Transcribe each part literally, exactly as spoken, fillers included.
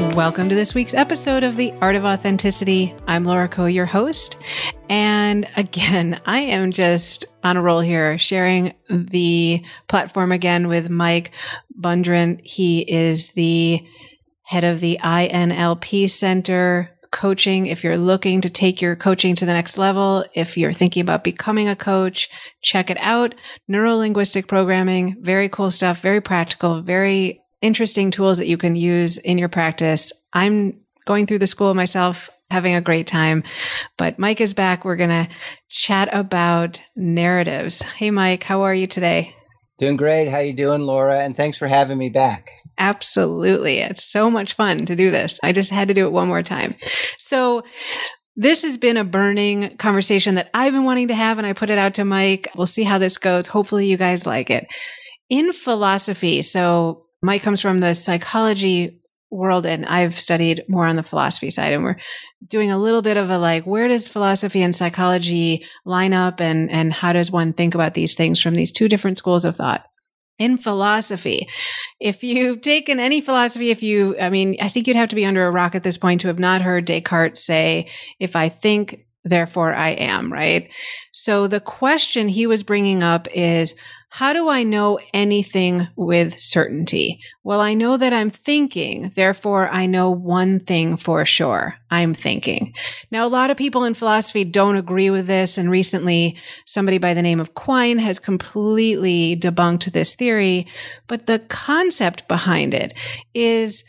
Welcome to this week's episode of The Art of Authenticity. I'm Laura Koh, your host. And again, I am just on a roll here, sharing the platform again with Mike Bundren. He is the head of the I N L P Center coaching. If you're looking to take your coaching to the next level, if you're thinking about becoming a coach, check it out. Neuro-linguistic programming, very cool stuff, very practical, very interesting tools that you can use in your practice. I'm going through the school myself, having a great time, but Mike is back. We're going to chat about narratives. Hey, Mike, how are you today? Doing great. How you doing, Laura? And thanks for having me back. Absolutely. It's so much fun to do this. I just had to do it one more time. So this has been a burning conversation that I've been wanting to have, and I put it out to Mike. We'll see how this goes. Hopefully you guys like it. In philosophy, so Mike comes from the psychology world, and I've studied more on the philosophy side, and we're doing a little bit of a like, where does philosophy and psychology line up, and, and how does one think about these things from these two different schools of thought? In philosophy, if you've taken any philosophy, if you, I mean, I think you'd have to be under a rock at this point to have not heard Descartes say, if I think, therefore I am, right? So the question he was bringing up is, how do I know anything with certainty? Well, I know that I'm thinking, therefore I know one thing for sure. I'm thinking. Now, a lot of people in philosophy don't agree with this, and recently somebody by the name of Quine has completely debunked this theory, but the concept behind it is,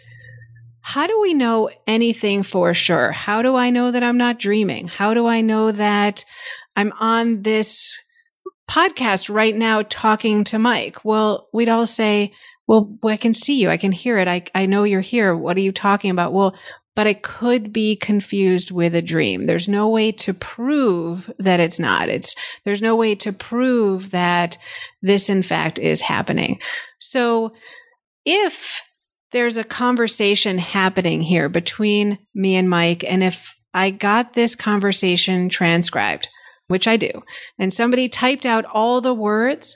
how do we know anything for sure? How do I know that I'm not dreaming? How do I know that I'm on this podcast right now talking to Mike? Well, we'd all say, well, I can see you. I can hear it. I, I know you're here. What are you talking about? Well, but it could be confused with a dream. There's no way to prove that it's not. It's, there's no way to prove that this, in fact, is happening. So if there's a conversation happening here between me and Mike, and if I got this conversation transcribed, which I do, and somebody typed out all the words,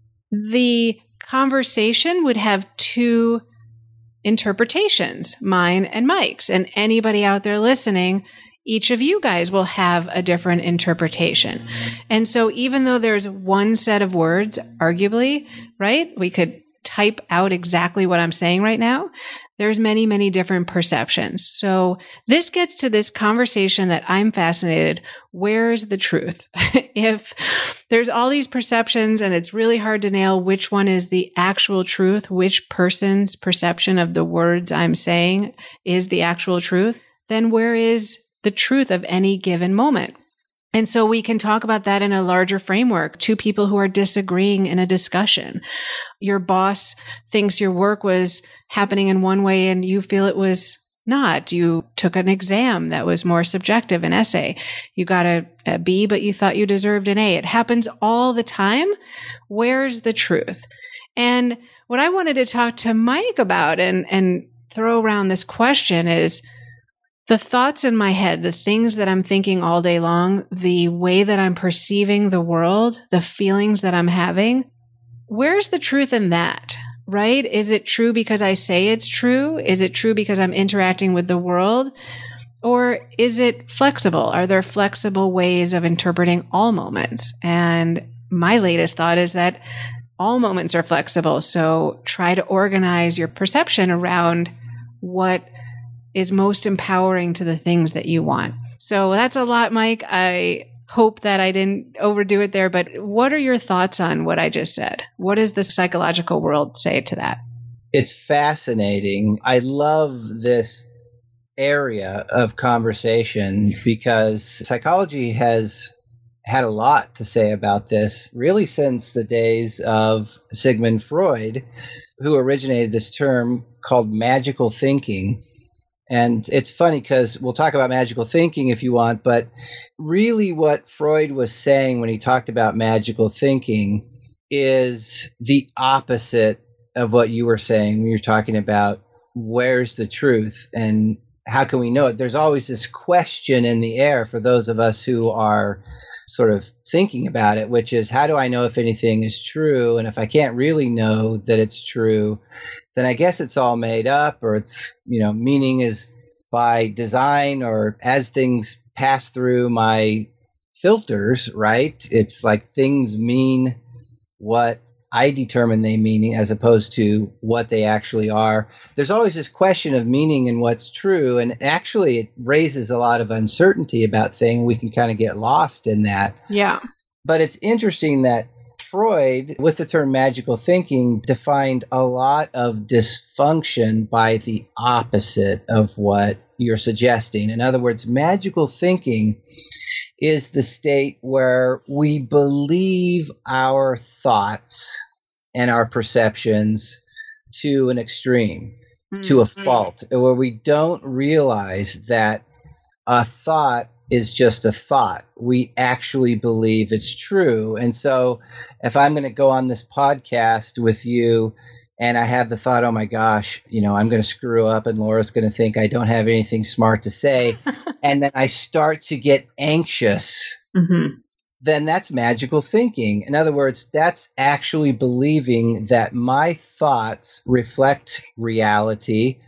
the conversation would have two interpretations, mine and Mike's. And anybody out there listening, each of you guys will have a different interpretation. And so even though there's one set of words, arguably, right, we could type out exactly what I'm saying right now, there's many, many different perceptions. So this gets to this conversation that I'm fascinated. Where's the truth? If there's all these perceptions and it's really hard to nail which one is the actual truth, which person's perception of the words I'm saying is the actual truth, then where is the truth of any given moment? And so we can talk about that in a larger framework. Two people who are disagreeing in a discussion. Your boss thinks your work was happening in one way and you feel it was not. You took an exam that was more subjective, an essay. You got a, a B, but you thought you deserved an A. It happens all the time. Where's the truth? And what I wanted to talk to Mike about and, and throw around this question is, the thoughts in my head, the things that I'm thinking all day long, the way that I'm perceiving the world, the feelings that I'm having, where's the truth in that, right? Is it true because I say it's true? Is it true because I'm interacting with the world? Or is it flexible? Are there flexible ways of interpreting all moments? And my latest thought is that all moments are flexible. So try to organize your perception around what is most empowering to the things that you want. So that's a lot, Mike. I hope that I didn't overdo it there, but what are your thoughts on what I just said? What does the psychological world say to that? It's fascinating. I love this area of conversation because psychology has had a lot to say about this really since the days of Sigmund Freud, who originated this term called magical thinking. And it's funny because we'll talk about magical thinking if you want, but really what Freud was saying when he talked about magical thinking is the opposite of what you were saying when you're talking about where's the truth and how can we know it? There's always this question in the air for those of us who are sort of thinking about it, which is, how do I know if anything is true? And if I can't really know that it's true, then I guess it's all made up, or it's, you know, meaning is by design, or as things pass through my filters, right? It's like things mean what I determine they mean, as opposed to what they actually are. There's always this question of meaning and what's true, and actually it raises a lot of uncertainty about things. We can kind of get lost in that. Yeah. But it's interesting that Freud, with the term magical thinking, defined a lot of dysfunction by the opposite of what you're suggesting. In other words, magical thinking is the state where we believe our thoughts and our perceptions to an extreme, mm-hmm. to a fault, where we don't realize that a thought is just a thought. We actually believe it's true. And so if I'm going to go on this podcast with you and I have the thought, oh my gosh, you know, I'm going to screw up and Laura's going to think I don't have anything smart to say, and then I start to get anxious, mm-hmm. then that's magical thinking. In other words, that's actually believing that my thoughts reflect reality,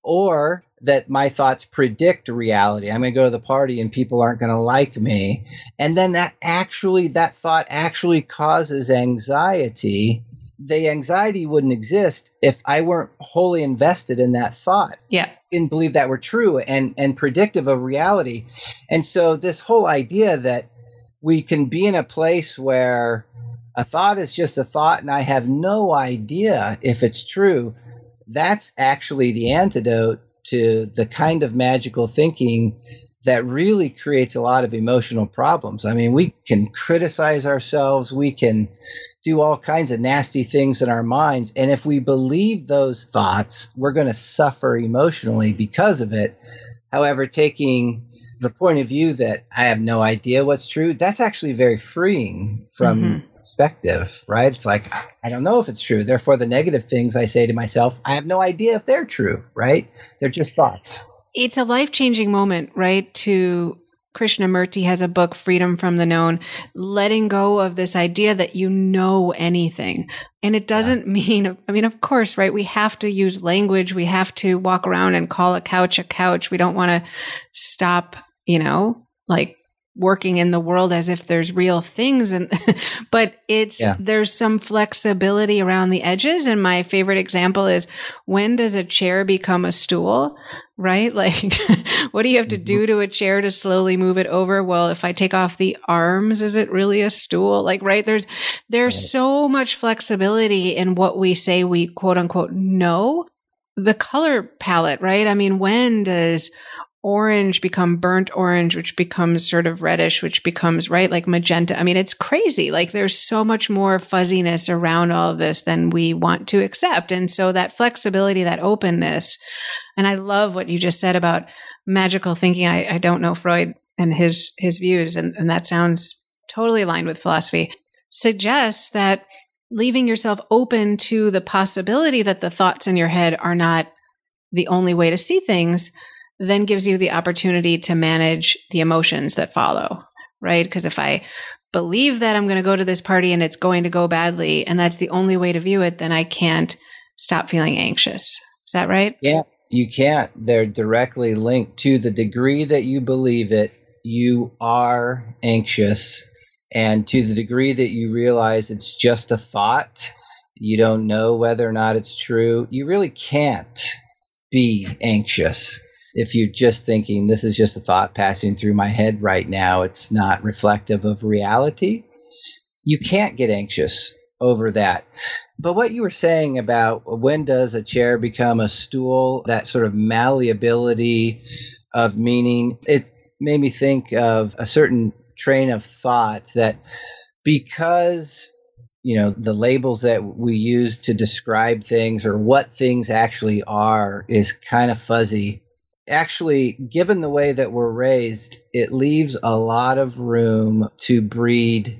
or that my thoughts predict reality. I'm going to go to the party and people aren't going to like me. And then that actually, that thought actually causes anxiety. The anxiety wouldn't exist if I weren't wholly invested in that thought. Yeah. Didn't believe that were true and, and predictive of reality. And so this whole idea that we can be in a place where a thought is just a thought and I have no idea if it's true, that's actually the antidote to the kind of magical thinking that really creates a lot of emotional problems. I mean, we can criticize ourselves, we can do all kinds of nasty things in our minds, and if we believe those thoughts, we're going to suffer emotionally because of it. However, taking the point of view that I have no idea what's true, that's actually very freeing from mm-hmm. perspective, right? It's like, I don't know if it's true. Therefore, the negative things I say to myself, I have no idea if they're true, right? They're just thoughts. It's a life-changing moment, right? To Krishnamurti has a book, Freedom from the Known, letting go of this idea that you know anything. And it doesn't yeah. mean, I mean, of course, right? We have to use language. We have to walk around and call a couch a couch. We don't want to stop, you know, like working in the world as if there's real things. And, but it's, yeah. there's some flexibility around the edges. And my favorite example is, when does a chair become a stool? Right? Like, what do you have to do to a chair to slowly move it over? Well, if I take off the arms, is it really a stool? Like, right? There's, there's so much flexibility in what we say we quote unquote know. The color palette, right? I mean, when does orange become burnt orange, which becomes sort of reddish, which becomes, right, like magenta? I mean, it's crazy. Like, there's so much more fuzziness around all of this than we want to accept. And so that flexibility, that openness, and I love what you just said about magical thinking. I, I don't know Freud and his his views, and, and that sounds totally aligned with philosophy, suggests that leaving yourself open to the possibility that the thoughts in your head are not the only way to see things then gives you the opportunity to manage the emotions that follow, right? Because if I believe that I'm going to go to this party and it's going to go badly, and that's the only way to view it, then I can't stop feeling anxious. Is that right? Yeah, you can't. They're directly linked. To the degree that you believe it, you are anxious. And to the degree that you realize it's just a thought, you don't know whether or not it's true, you really can't be anxious. If you're just thinking, this is just a thought passing through my head right now, it's not reflective of reality, you can't get anxious over that. But what you were saying about when does a chair become a stool, that sort of malleability of meaning, it made me think of a certain train of thought that because, you know, the labels that we use to describe things or what things actually are is kind of fuzzy. Actually, given the way that we're raised, it leaves a lot of room to breed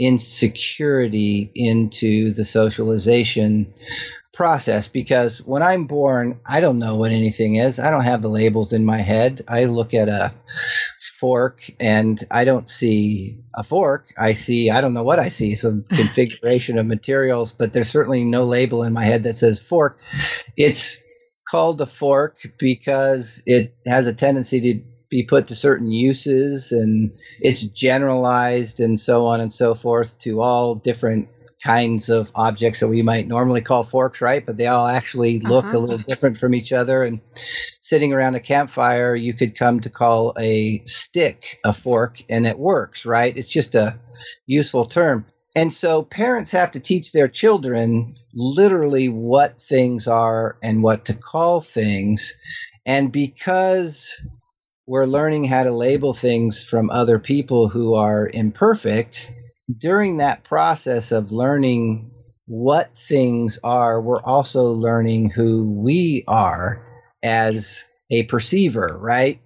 insecurity into the socialization process. Because when I'm born, I don't know what anything is. I don't have the labels in my head. I look at a fork, and I don't see a fork. I see, I don't know what I see, some configuration of materials, but there's certainly no label in my head that says fork. It's called a fork because it has a tendency to be put to certain uses, and it's generalized and so on and so forth to all different kinds of objects that we might normally call forks, right? But they all actually look uh-huh. a little different from each other. And sitting around a campfire, you could come to call a stick a fork, and it works, right? It's just a useful term. And so parents have to teach their children literally what things are and what to call things. And because we're learning how to label things from other people who are imperfect, during that process of learning what things are, we're also learning who we are as a perceiver, right?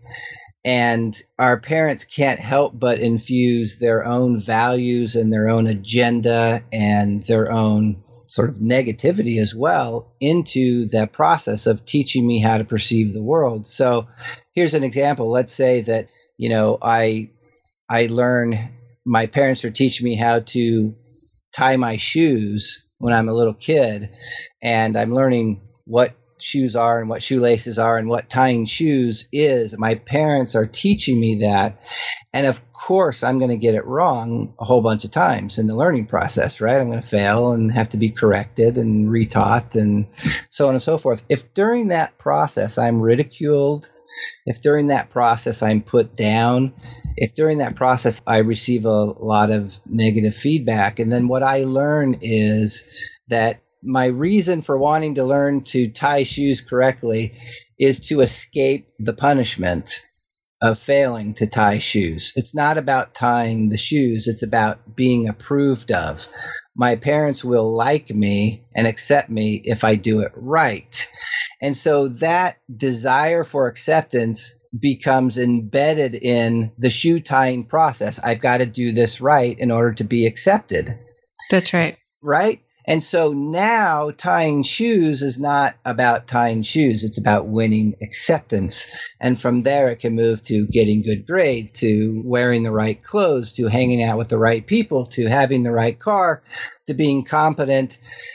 And our parents can't help but infuse their own values and their own agenda and their own sort of negativity as well into that process of teaching me how to perceive the world. So here's an example. Let's say that, you know, I I learn, my parents are teaching me how to tie my shoes when I'm a little kid, and I'm learning what shoes are and what shoelaces are and what tying shoes is. My parents are teaching me that. And of course, I'm going to get it wrong a whole bunch of times in the learning process, right? I'm going to fail and have to be corrected and retaught and so on and so forth. If during that process I'm ridiculed, if during that process I'm put down, if during that process I receive a lot of negative feedback, and then what I learn is that my reason for wanting to learn to tie shoes correctly is to escape the punishment of failing to tie shoes. It's not about tying the shoes. It's about being approved of. My parents will like me and accept me if I do it right. And so that desire for acceptance becomes embedded in the shoe tying process. I've got to do this right in order to be accepted. That's right. Right? And so now tying shoes is not about tying shoes. It's about winning acceptance. And from there, it can move to getting good grades, to wearing the right clothes, to hanging out with the right people, to having the right car, to being competent.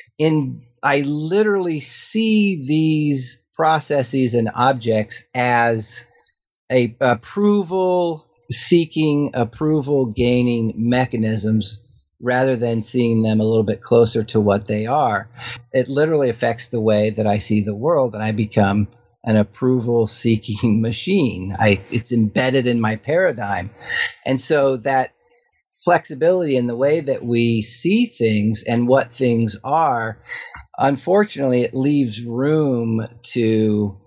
In I literally see these processes and objects as a approval seeking, approval gaining mechanisms, rather than seeing them a little bit closer to what they are. It literally affects the way that I see the world, and I become an approval-seeking machine. I, it's embedded in my paradigm. And so that flexibility in the way that we see things and what things are, unfortunately, it leaves room to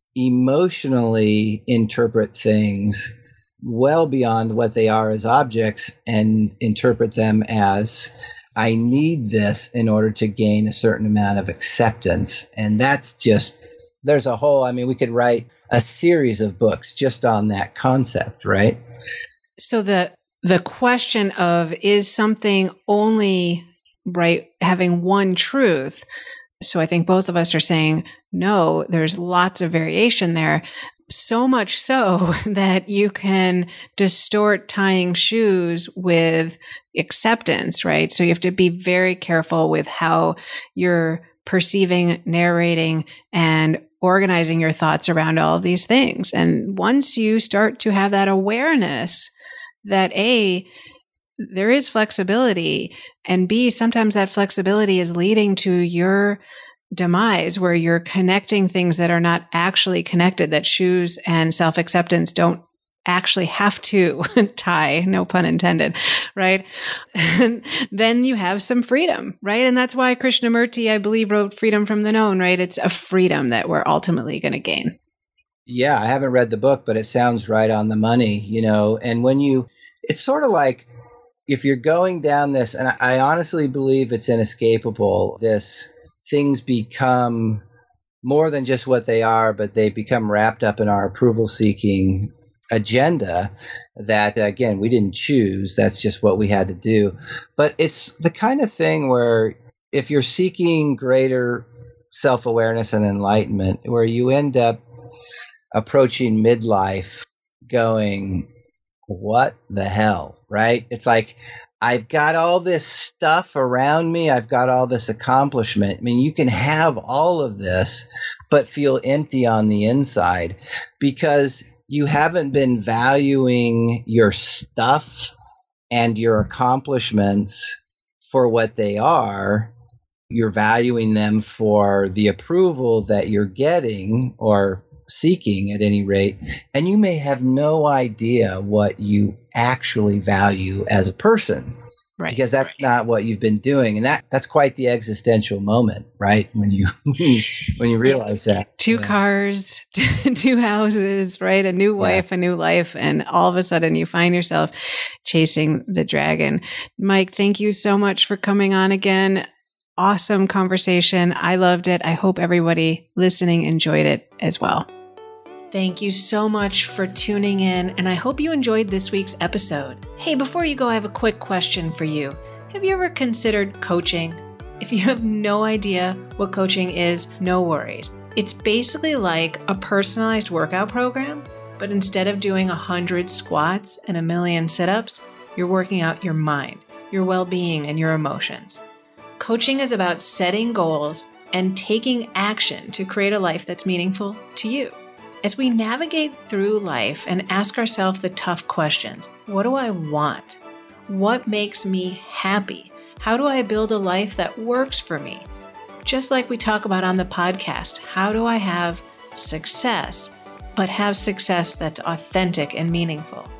emotionally interpret things well beyond what they are as objects and interpret them as, I need this in order to gain a certain amount of acceptance. And that's just, there's a whole, I mean, we could write a series of books just on that concept, right? So the the question of, is something only, right, having one truth? So I think both of us are saying, no, there's lots of variation there. So much so that you can distort tying shoes with acceptance, right? So you have to be very careful with how you're perceiving, narrating, and organizing your thoughts around all of these things. And once you start to have that awareness that A, there is flexibility, and B, sometimes that flexibility is leading to your demise, where you're connecting things that are not actually connected, that shoes and self-acceptance don't actually have to tie, no pun intended, right? And then you have some freedom, right? And that's why Krishnamurti, I believe, wrote Freedom from the Known, right? It's a freedom that we're ultimately going to gain. Yeah, I haven't read the book, but it sounds right on the money, you know, and when you, it's sort of like, if you're going down this, and I, I honestly believe it's inescapable, this things become more than just what they are, but they become wrapped up in our approval-seeking agenda that, again, we didn't choose. That's just what we had to do. But it's the kind of thing where if you're seeking greater self-awareness and enlightenment, where you end up approaching midlife going, what the hell, right? It's like, I've got all this stuff around me. I've got all this accomplishment. I mean, you can have all of this, but feel empty on the inside because you haven't been valuing your stuff and your accomplishments for what they are. You're valuing them for the approval that you're getting or seeking at any rate. And you may have no idea what you actually value as a person. Right. Because that's right. not what you've been doing. And that that's quite the existential moment, right? When you when you realize that. Two yeah. cars, two houses, right? A new wife, yeah. a new life. And all of a sudden you find yourself chasing the dragon. Mike, thank you so much for coming on again. Awesome conversation. I loved it. I hope everybody listening enjoyed it as well. Thank you so much for tuning in, and I hope you enjoyed this week's episode. Hey, before you go, I have a quick question for you. Have you ever considered coaching? If you have no idea what coaching is, no worries. It's basically like a personalized workout program, but instead of doing one hundred squats and a million sit-ups, you're working out your mind, your well-being, and your emotions. Coaching is about setting goals and taking action to create a life that's meaningful to you. As we navigate through life and ask ourselves the tough questions, what do I want? What makes me happy? How do I build a life that works for me? Just like we talk about on the podcast, how do I have success, but have success that's authentic and meaningful?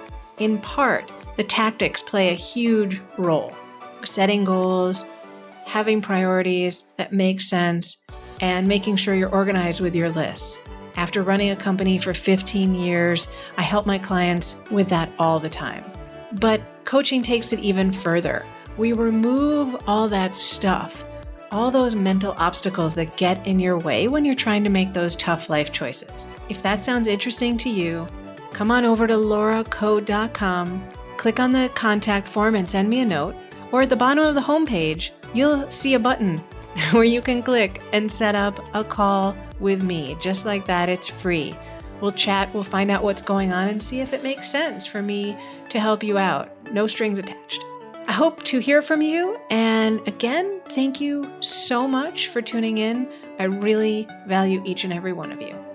In part, the tactics play a huge role. Setting goals, having priorities that make sense, and making sure you're organized with your lists. After running a company for fifteen years, I help my clients with that all the time. But coaching takes it even further. We remove all that stuff, all those mental obstacles that get in your way when you're trying to make those tough life choices. If that sounds interesting to you, come on over to laura coe dot com, click on the contact form and send me a note, or at the bottom of the homepage, you'll see a button where you can click and set up a call with me. Just like that, it's free. We'll chat, we'll find out what's going on and see if it makes sense for me to help you out. No strings attached. I hope to hear from you. And again, thank you so much for tuning in. I really value each and every one of you.